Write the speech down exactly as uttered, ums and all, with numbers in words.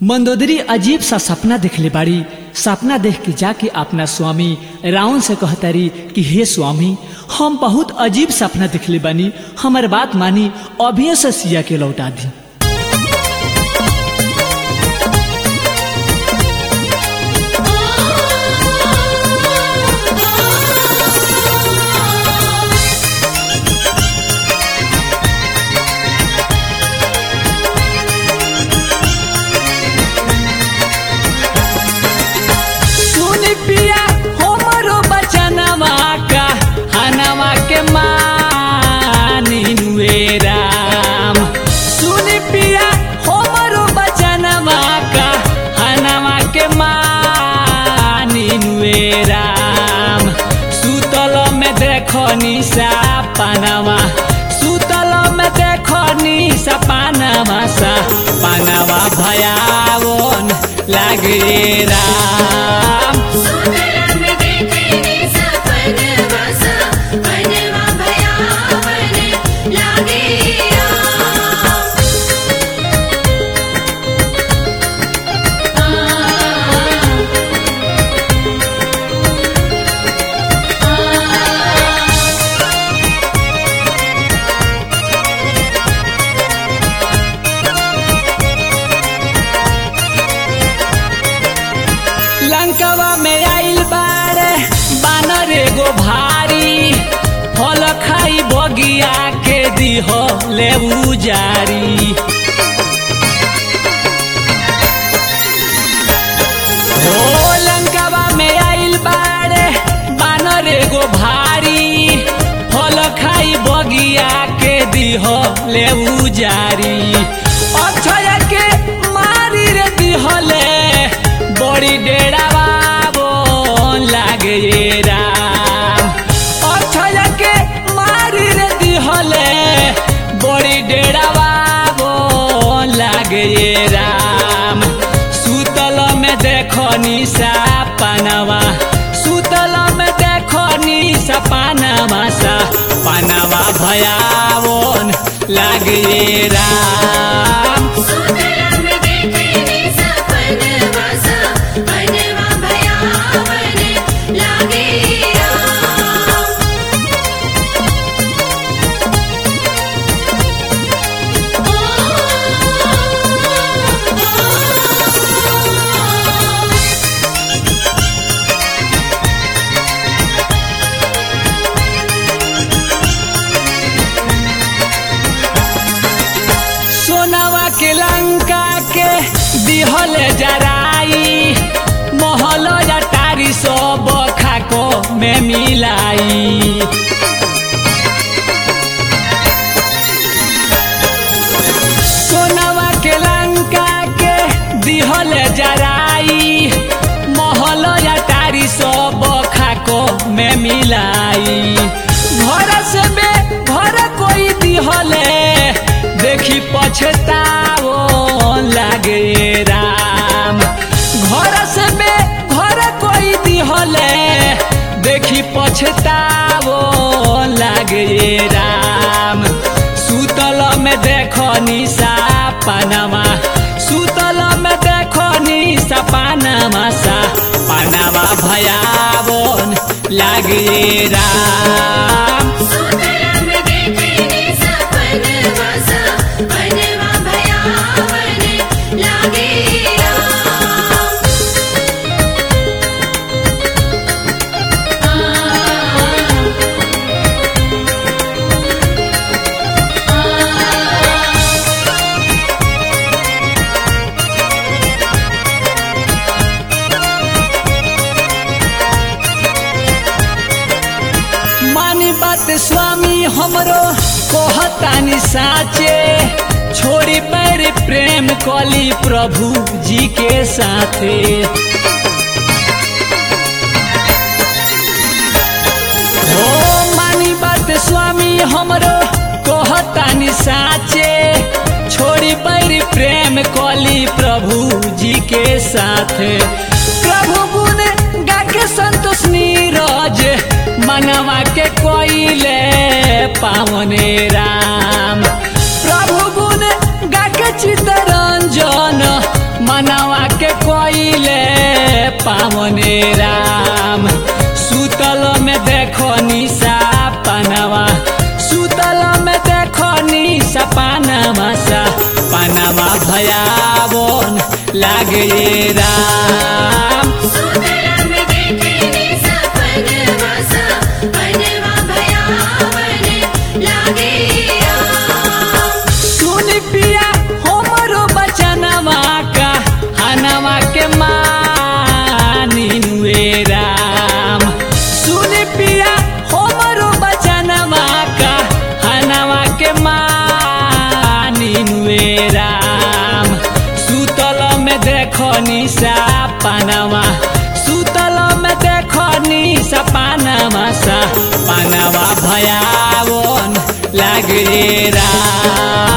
मंदोदरी अजीब सा सपना देखले बाड़ी। सपना देख के जाके अपना स्वामी रावण से कहतारी कि हे स्वामी, हम बहुत अजीब सपना देखले बानी, हमार बात मानी, अभी से सिया के लौटा दी। पिया हमरो बचनवा का हनवा के मानी नुए राम। सुन पिया हमरो बचनवा का हनवा के मानी नुए राम। सुतल में देखो निशा पानवा, सुतल में देखो निशा पानवा सा पानवा भयावन लागे राम। लंकावा में आइल बारे बानर एगो भारी, फल खाई बगिया के दिहो ले उजारी। हो लंकावा में आइल बारे बानर एगो भारी, फल खाई बगिया के दिहो ले उजारी। अक्षय के मारी रे दिहले बड़ी डेरा बाबो लागे राम। अक्षय के मारी रे दिहले बड़ी डेरा बाबो लागे राम। सुतल में देखो निशा पानवा, सुतल में देखो निशा पानवा सा पानवा भयावन लागे राम। सोनावा के लंका के दिहल जराई, महल अटारी सब खाको में मिलाई। सोनावा के लंका के दिहल जराई, महल अटारी सब खाको में मिलाई। घर से बे घर कोई दिहले देखी पछताओ लागे राम। घर से बे घर कोई दिहले देखी पछताओ लागे राम। सुतल में देखो निशा पानवा, सुतल में देखो निशा पानवा सा पानवा भयावन लागे राम। मानी बात स्वामी हमरो कहतानी साचे, छोड़ी पैर प्रेम कली प्रभु जी के साथे। हो मानी बात स्वामी हमरो कहतानी साचे, छोड़ी पैर प्रेम कली प्रभु जी के साथे। प्रभु गुण गा के संतोष नीरज मनवा के कोइले पावने राम। प्रभु गुण गा के चित्तरंजन मनवा के कोइले पावने राम सुतल में देखो निशा पनवा सुतल में देखो निशा पनवा सा पनवा भयावन लागे राम सुतल में देखे निशा पनवा सा पनवा भयावन लागे राम। सुन पिया हमरो बचनवा का हनवा के मानी नुए राम सुन पिया हमरो बचनवा का हनवा के मानी नुए राम सुतल में देखो निशा पनवा सुतल में देखो निशा पनवा सा पनवा भयावन लागे राम।